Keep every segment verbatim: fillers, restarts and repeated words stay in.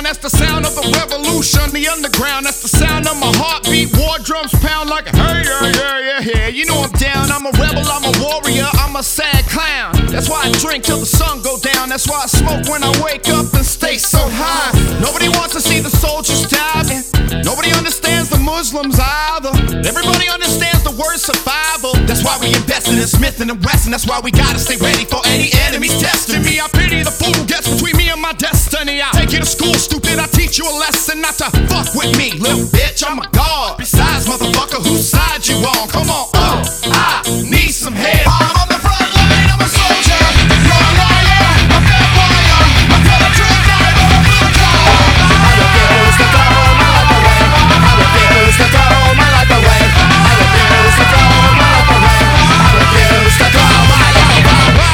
That's the sound of the revolution, the underground. That's the sound of my heartbeat. War drums pound like a hey, yeah, yeah, yeah, yeah. You know I'm down, I'm a rebel, I'm a warrior, I'm a sad clown. That's why I drink till the sun go down. That's why I smoke when I wake up and stay so high. Nobody wants to see the soldiers dying. Nobody understands the Muslims either. Everybody understands the word survival. That's why we invested in Smith and Wesson. That's why we gotta stay ready for any enemies testing me. I pity the fool who gets between me and my destiny. I take you to school, stupid, I teach you a lesson not to fuck with me, little bitch, I'm a god. Besides, motherfucker, whose side you on? Come on, uh, I need some head. I'm on the front line, I'm a soldier. You're a liar, a bad warrior. I feel a true night, but I'm blue collar. I refuse to throw my life away. I refuse to throw my life away. I refuse to throw my life away. I refuse to throw my life away.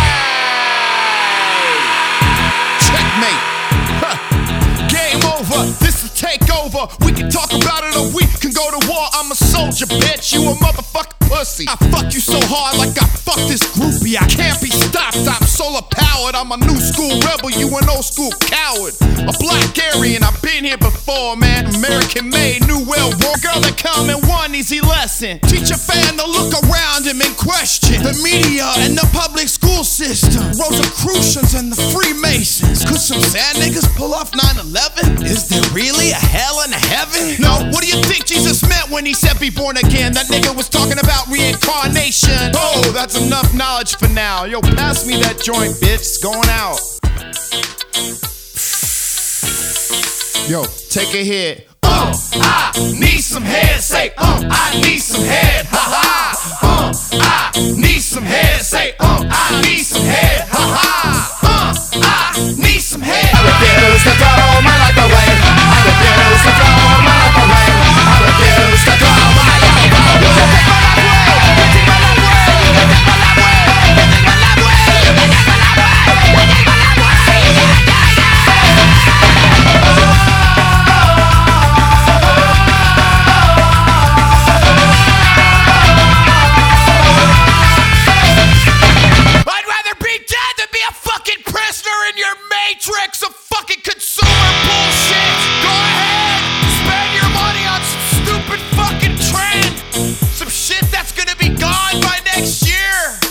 Checkmate. Huh. Game over. This is takeover. We can talk about it or we can go to war. I'm a soldier, bitch. You a motherfucking pussy. I fuck you so hard like I fuck this groupie. I can't be stopped. I'm solar powered. I'm a new school rebel. You an old school coward. A black Aryan. I've been here before, man. American made, New World War. Girl that come in one easy lesson. Teach a fan to look around him and question the media and the public school system. Rosicrucians and the Freemasons. Could some sad niggas pull off nine eleven? Is there really a hell and a heaven? No, what do you think Jesus meant when he said be born again? That nigga was talking about reincarnation. Oh, that's enough knowledge for now. Yo, pass me that joint, bitch. It's going out. Yo, take a hit. Uh, I need some head. Say, uh, I need some head. Ha ha. Uh, I need some head. Say, uh, I